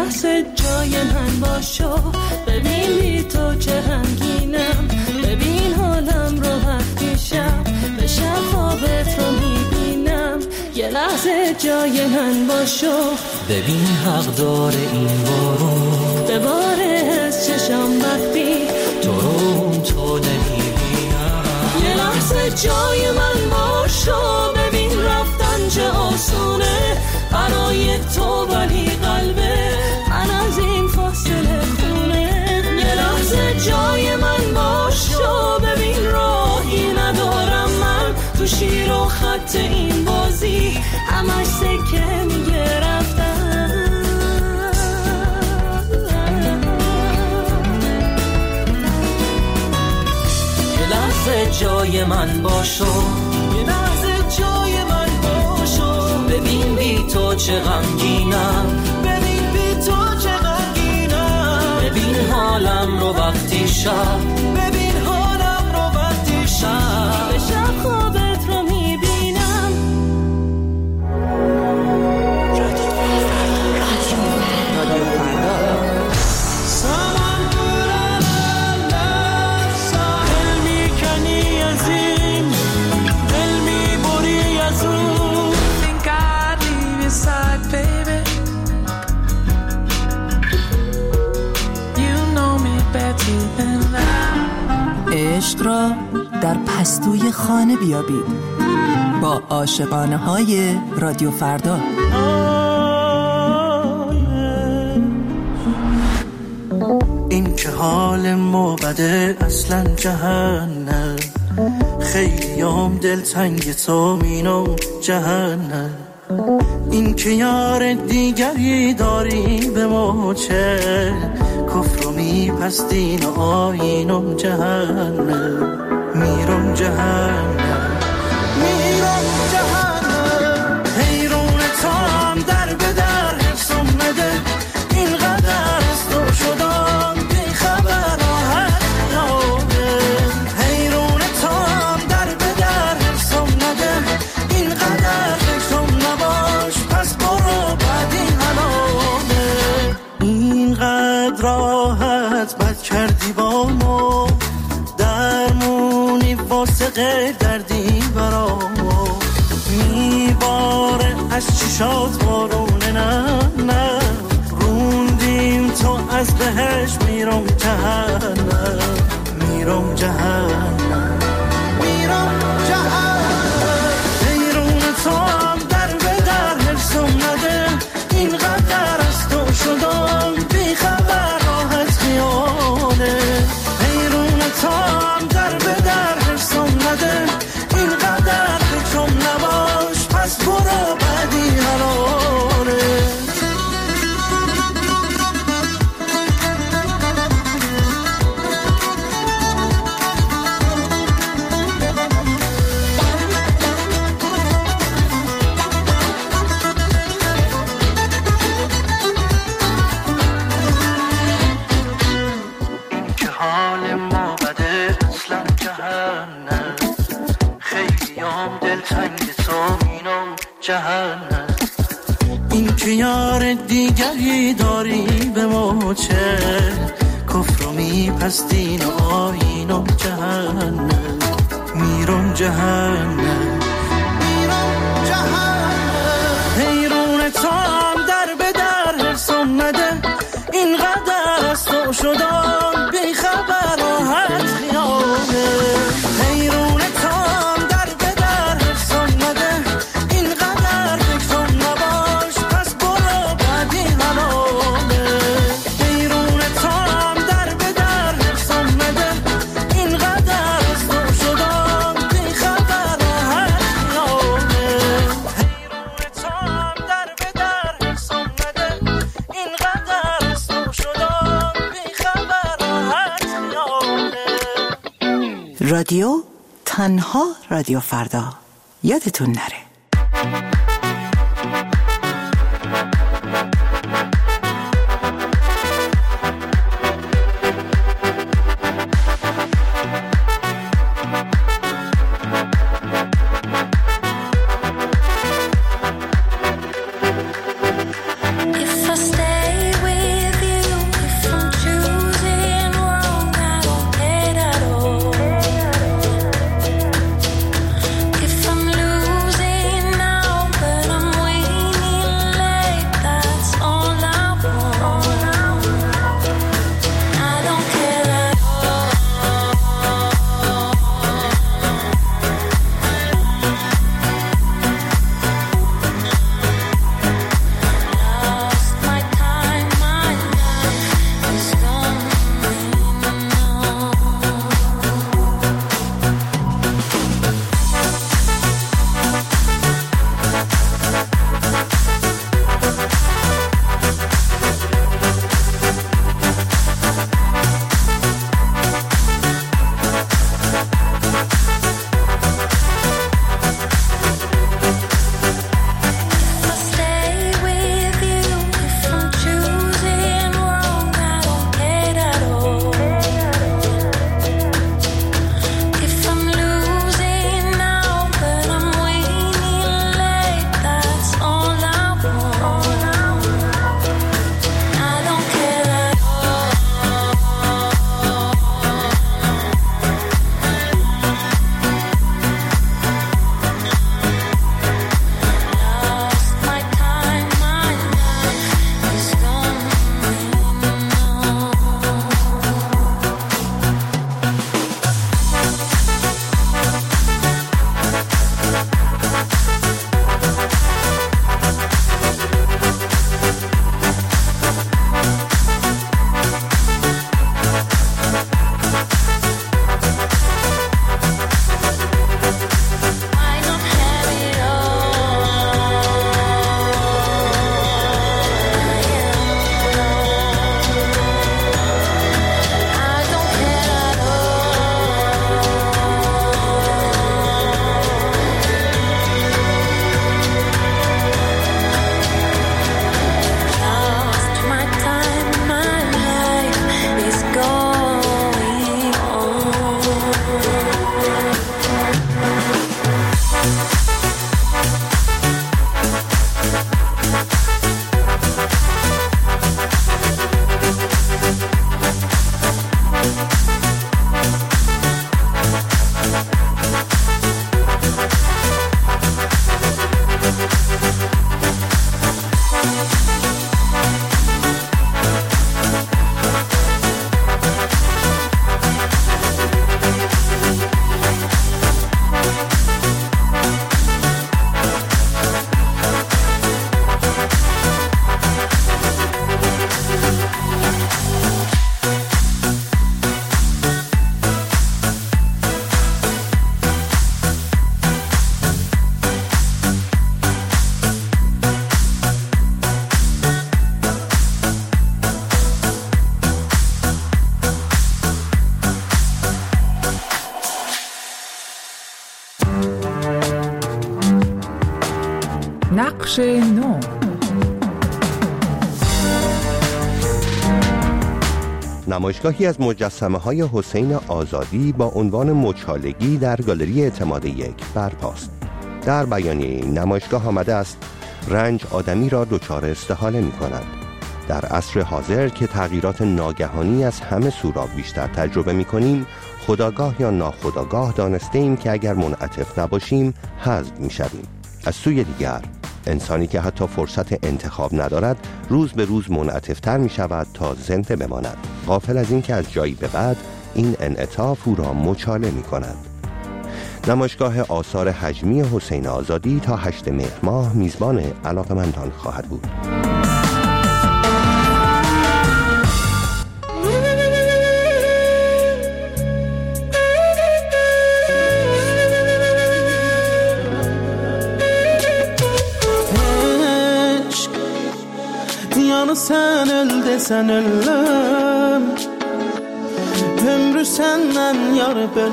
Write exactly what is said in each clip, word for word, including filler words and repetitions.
لحظه جای من باشو، ببین بی تو چه غمگینم، ببین حالم رو وقتی شب به شب خوابت رو میبینم. یه لحظه جای من باشو، ببین حق داره این بارون به باره از چشم وقتی تو رو تو نمیبینم. یه لحظه جای من باشو، ببین رفتن چه آسونه برای تو، ولی قلبه من از این فاصله خونه. یه لحظه جای من باشو، ببین راهی ندارم من تو شیر و خط این بازی، همش سکه میگه رفتن. یه لحظه جای من باشو، یه لحظه جای من باشو، ببین بی تو چه غمگینم، ببین بی تو چه غمگینم. ببین حالم رو وقتی شب، ببین حالم رو وقتی شب به شب خوابت رو میبینم. رادیو فردا. سامان برم ساحل میکنی از این دل میبری از اون. Think I'd leave your side, baby. You know me better than that. عشق را در پستوی خانه بیابید با عاشقانه های رادیو فردا. این که حال ما بده اصلا جهنم، خیلی هم دلتنگ تو مینم جهنم. این که یار دیگری داری به ما چه، کفر و میپستین و آینم جهنم. میرم جهنم میرم جهنم. حیرون تام در به در حسم نده، اینقدر از تو شدم بی خبر راحت یاده. حیرون تام در به در حسم نده، اینقدر فکرم نباش پس برو بعدی حلاله. اینقدر راحت بد کردی با ما، درمونی واسه غیر دردی برامو. میباره از چشات بارونه، نه نه روندیم تو از بهش. میرم جهنم میرم جهنم میرم جهنم. حیرون تو هم در به در حرسم نده، اینقدر از تو شدم بی خبر راحت خیاله. حیرون تو هم در به در حرسم نده، اینقدر فکرم نباش پس برو بعدی حلاله. این که حال ما بده اصلا جهنم، خیلی هم دلتنگ تو مینم جهنم. این که یار دیگری داری به ما چه، کفر و میپستین و آینم جهنم. میرم جهنم میرم جهنم. حیرون تو هم در به در حرسم نده، اینقدر از تو شدم بی خبر راحت خیاله. حیرون تو هم در به در حرسم نده، اینقدر فکرم نباش پس برو بعدی حلاله. حیرون تو هم در به در حرسم نده، اینقدر از تو شدم بی خبر راحت خیاله. حیرون تو هم در به در حرسم نده، اینقدر از تو شدم بی خبر راحت خیاله. رادیو تنها رادیو فردا، یادتون نره. If I stay with بخش نو. نمایشگاهی از مجسمه‌های حسین آزادی با عنوان مچالگی در گالری اعتماد یک برپاست. در بیانیه این نمایشگاه آمده است رنج آدمی را دچار استحاله می‌کند. در عصر حاضر که تغییرات ناگهانی از همه سو بیشتر تجربه می‌کنیم، خودآگاه یا ناخودآگاه دانسته ایم که اگر منعطف نباشیم حذف می‌شویم. از سوی دیگر انسانی که حتی فرصت انتخاب ندارد روز به روز منعطف‌تر می‌شود تا زنده بماند، غافل از این که از جایی به بعد این انعطاف او را مچاله می‌کند. نمایشگاه آثار حجمی حسین آزادی تا هشتم مهر ماه میزبان علاقه‌مندان خواهد بود. Sen öldü sen öllüm Ömrü senden yar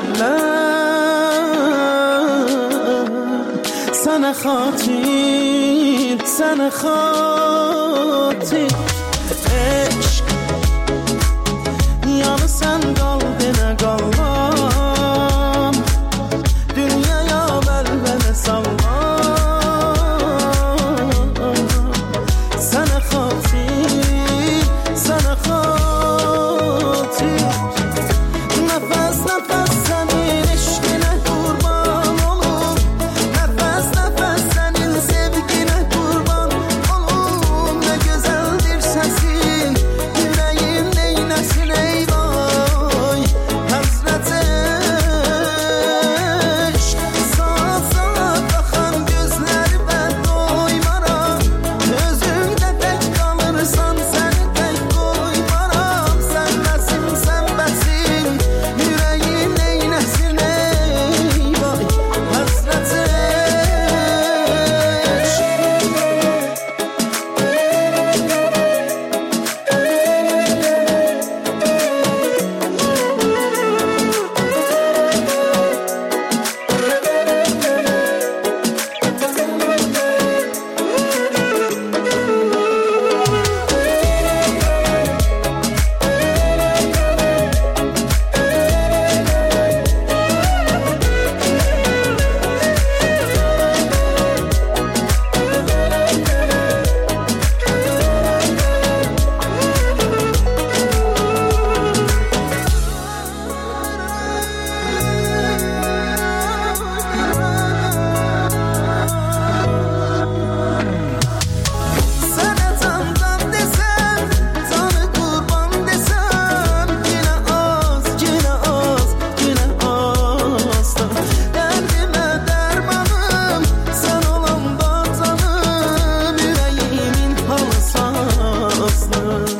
bellem Sana hatir, sana hatir Eşk Yanı sen kaldı ne kalmam Dünyaya velvele sallam Sana hatir Sana hatir Nefes nefes senin eşkine kurban olum Nefes nefes senin sevgine kurban olum Ne güzeldir sesin Yüreğim neylesin ey vay Hazret eşk Saat saat bakan gözleri ben doymaram Özümde tek kalırsan seni tek koymaram Sen nesin sen besin Yüreğim neylesin ey vay Hazret eşk Sana candan desem, sana kurban desem Yine az, yine az, yine az da Derdime dermanım, sen olan vatanım Yüreğimin halı sazlı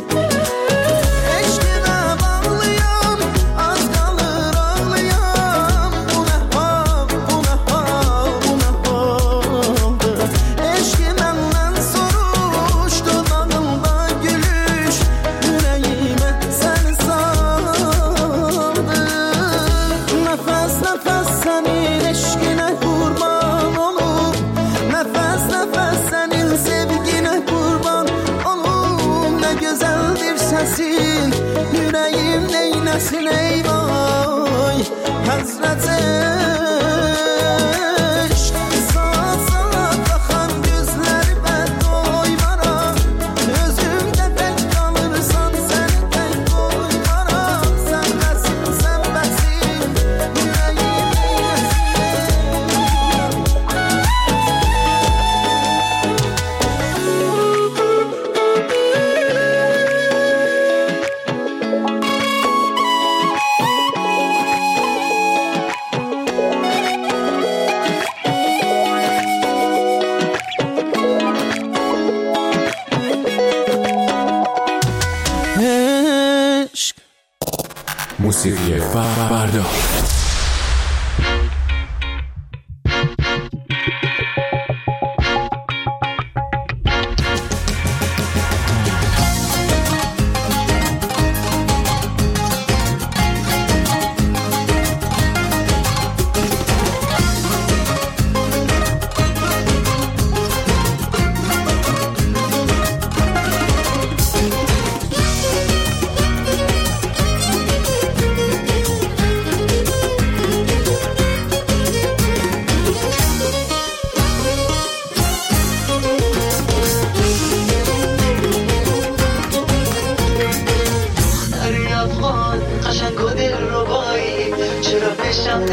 Eşkine bağlıyam, az kalır ağlayam Bu ne hal, bu ne hal, bu ne haldır Eşkimenden soruştu dalımda gülüş Yüreğime seni saldı Nefes nefes senin eşkine kurban olum Nefes nefes senin sevgine kurban olum Ne güzeldir sesin Yüreğim neylesin ey vay Hazret eşk Saat saat bakan gözleri ben doymaram Özümde tek kalırsan seni tek koymaram Sen nesin sen besin Yüreğim neylesin ey عشق موسیقی فردا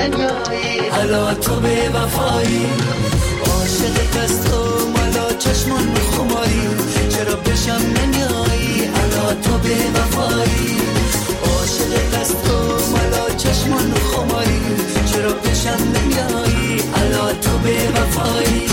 نمیایی حالا تو به وفایی عاشق دست و مالا چشمان خماری چرا بشم نمیایی حالا تو به وفایی عاشق دست و مالا چشمان خماری چرا بشم نمیایی حالا تو به وفایی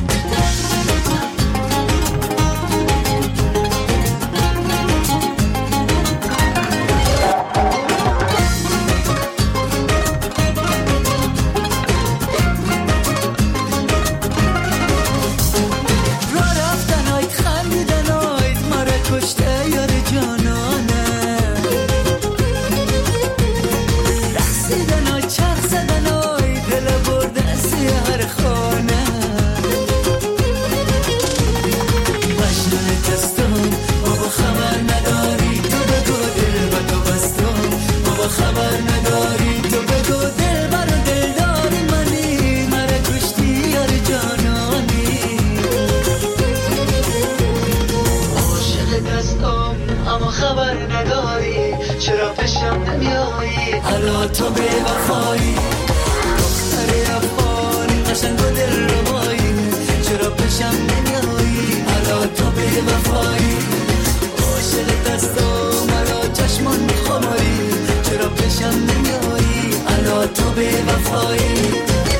حالا تو به وفایی دختر افغانی قشنگ و دل ربایی چرا پیشم نمیایی حالا تو به وفایی عاشق دست و مرا چشمان خماری چرا پیشم نمیایی حالا تو به وفایی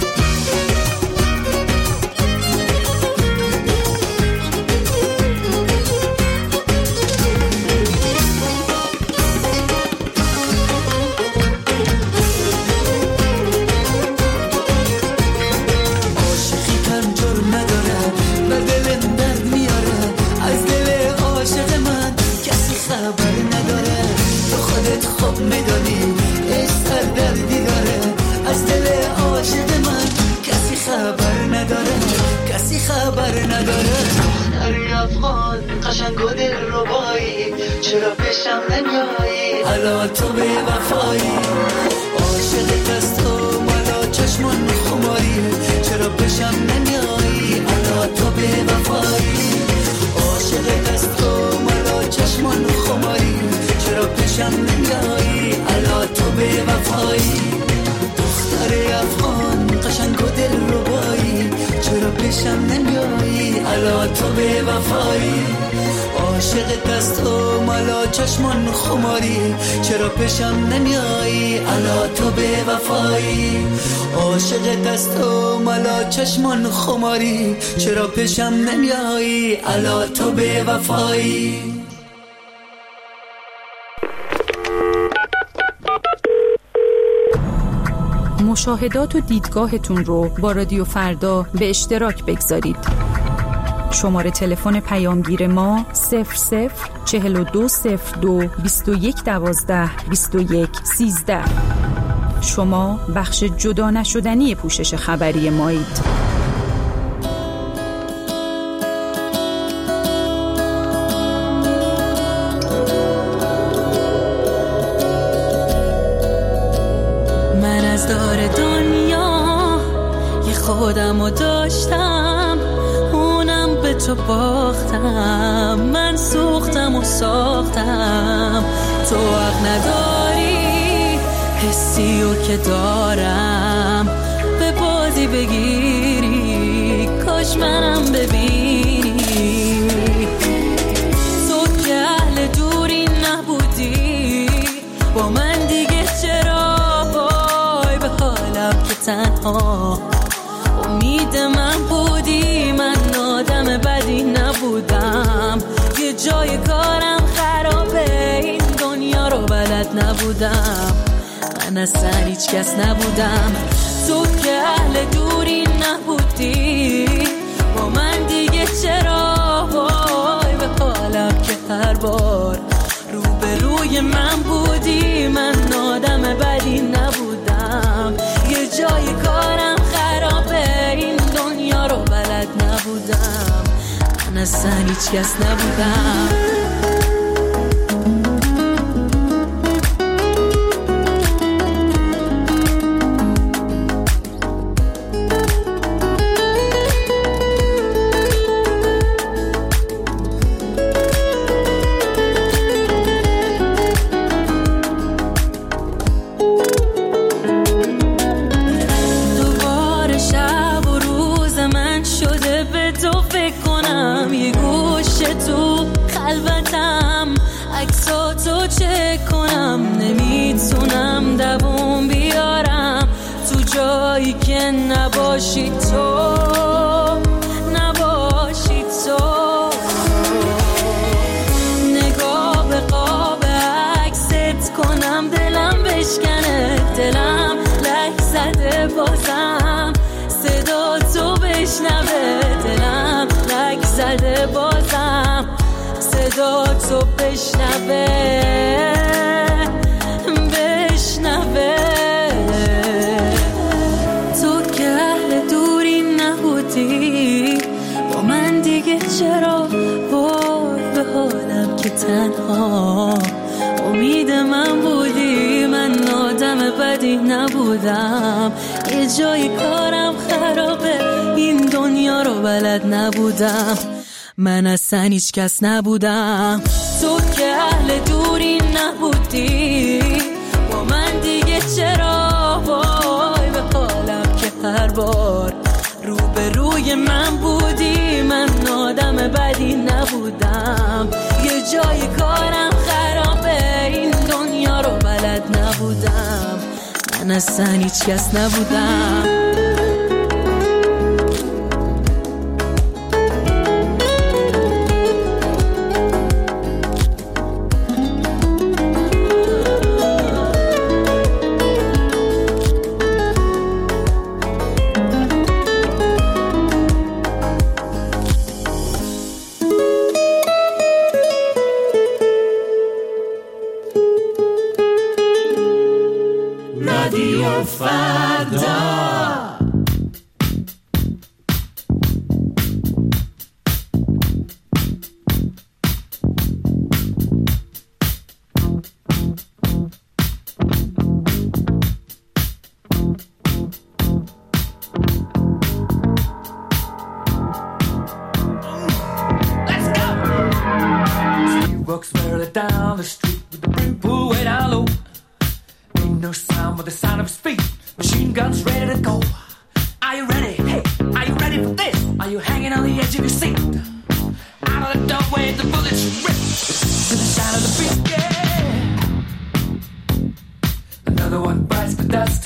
قشنگ و دل ربایی چرا پیشم نمیایی حالا تو به وفایی عاشق دست و مالا چشمان خماری چرا پیشم نمیایی حالا تو به وفایی عاشق دست و مالا چشمان خماری چرا پیشم نمیایی حالا تو به وفایی دختر افغان قشنگ و دل ربایی چرا پیشم نمیایی حالا تو به وفایی عاشق دست و مالا چشمان خماری چرا پیشم نمیایی حالا تو به وفایی عاشق دست و مالا چشمان خماری چرا پیشم نمیایی حالا تو به وفایی مشاهدات و دیدگاهتون رو با رادیو فردا به اشتراک بگذارید. شماره تلفن پیامگیر ما صفر صفر چهل و دو صفر دو بیست و یک دوازده بیست و یک سیزده. شما بخش جدا نشدنی پوشش خبری مایید. من از دار دنیا یه خودمو داشتم، اونم به تو باختم. من سوختم و ساختم، تو حق نداری حسی و که دارم به بازی بگیری. کاش منم ببینی، تو که اهل دوری نبودی با من دیگه چرا وای به حالم که تنها امید من بودی. من آدم بدی نبودم، یه جای کارم خرابه، این دنیا رو بلد نبودم. من اصلا هیچ کس نبودم، تو که اهل دوری نبودی با من دیگه چرا وای به حالم که هر بار رو به روی من بودی. من آدم بدی نبودم، یه جای کارم خرابه، این دنیا رو بلد نبودم. من اصلا هیچ کس نبودم. حساتو چک کنم، نمیتونم دووم بیارم تو جایی که نباشی تو، نباشی تو. نگاه به قاب عکست کنم، دلم بشکنه، دلم لک زده بازم صدا تو بشنوه، دلم لک زده بازم صدا تو بشنوه، بشنوه. تو که اهل دوری نبودی با من دیگه، چرا وای به حالم که تنها امید من بودی. من آدم بدی نبودم، یه جایی کارم خرابه، این دنیا رو بلد نبودم، من اصلا هیچ کس نبودم. تو که اهل دوری نبودی با من دیگه، چرا وای به حالم که هر بار رو به روی من بودی. من آدم بدی نبودم، یه جایی کارم خرابه، این دنیا رو بلد نبودم، من اصلا هیچ کس نبودم. رادیو فردا. Walks merrily down the street with the brim pulled way down low. Ain't no sound but the sound of his feet. Machine guns ready to go. Are you ready? Hey, are you ready for this? Are you hanging on the edge of your seat? Out of the doorway, the bullets rip to the sound of the beat. Yeah. Another one bites the dust.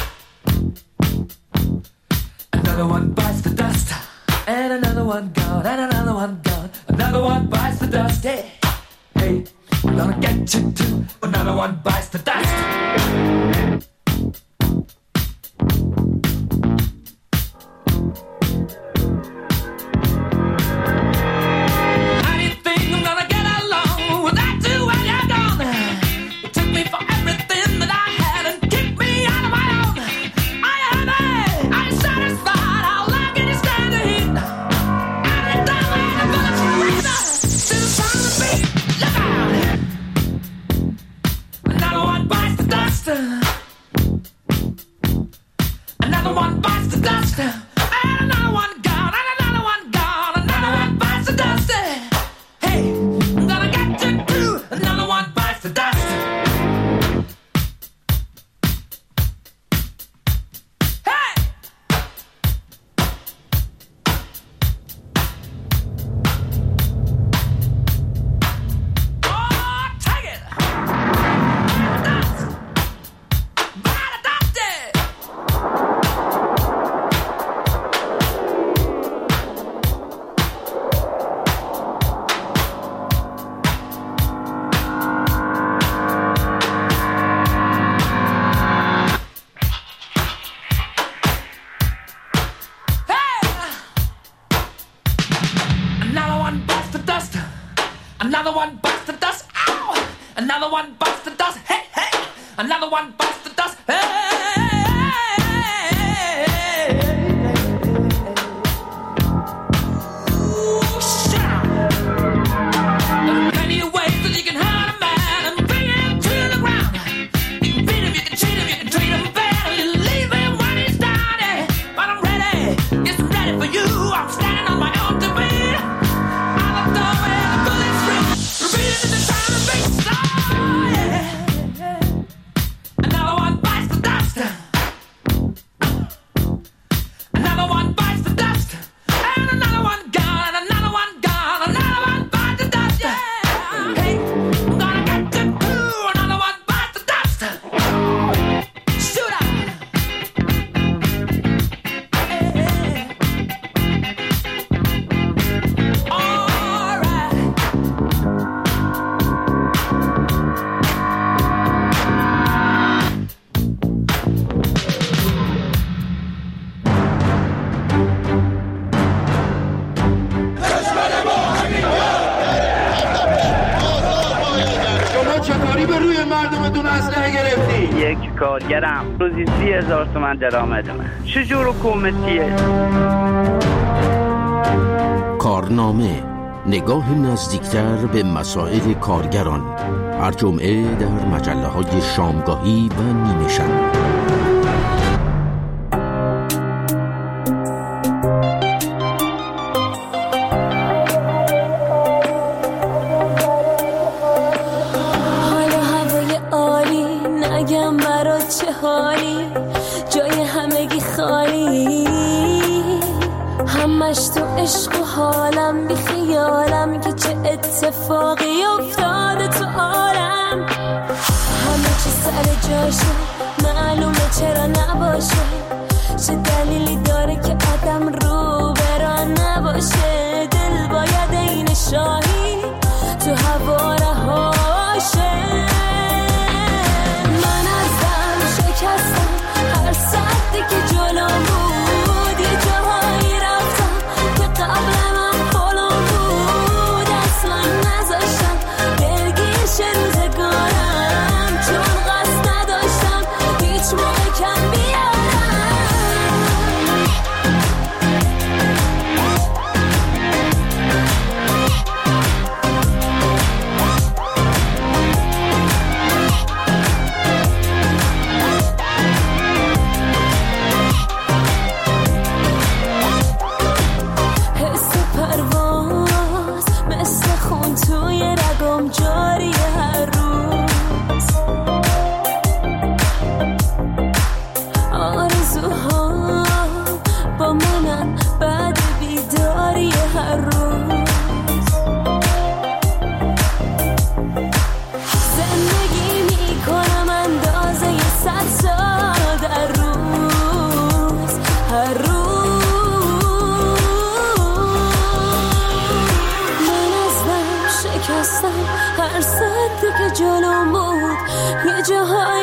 Another one bites the dust. And another one gone. And another one gone. Another one bites the dust. Hey. Hey, I'm gonna get you too. Another one bites the dust. How do you think I'm gonna get along without you when you're gone? You took me for everything that I had and kicked me out of my own. Are you happy? Are you satisfied? How long can you stand the heat? Out of the doorway, the bullets rip to the sound of the beat. Look out! Another one bites the dust. Another one bites the dust. And another one gone. And another one gone. Another one bites the dust. Hey, I'm gonna get you too. Another one bites the dust. Hey! Oh, take it! Dust! Bite the dust! Hey! Another one bites the dust. Another one bites the dust. Ow! Another one bites the dust. Hey, hey! Another one bites the dust. Hey! Ooh, shout! There are plenty of ways that you can hurt a man and bring him to the ground. You can beat him, you can cheat him, you can treat him bad, and you leave him when he's down. Yeah. But I'm ready, yes, I'm ready for you. I'm standing on my own to beat. Out the doorway, the bullets rip, repeating to the sound of the beat. Oh, yeah. Another one bites the dust. شما چطوری به روی مردمتون اسلحه گرفتی؟ یک کارگرم روزی سی هزار تومن درآمدمه. چجور حکومتیه؟ کارنامه، نگاه نزدیکتر به مسائل کارگران، هر جمعه در مجله های شامگاهی و نیمه شب. حالا هوای عالی، نگم برات چه حالی، جای همگی خالی، همش تو عشق و حالم، بی خیالم که چه اتفاقی افتاده تو عالم. همه چی سر جاشه، معلومه چرا نباشه، چه دلیلی داره که آدم رو بران نباشه. دل باید این شاهی تو هوا رهاشه. من ازم شکستم هر سطحی که جلوم بود، یه جاهایی رفتم که قبل من پلم بود. اصلا نذاشتم دلگیر شه روزگارم، چون قصد نداشتم هیچ موقع کم بیارم. حس پرواز مثل خون توی رگم جاری هر روز. آرزوها با منن بعد بیداری هر روز. زندگی میکنم اندازه صد سال در روز، هر روز. من ازم شکستم هر سطحی که جلوم بود، یه جاهای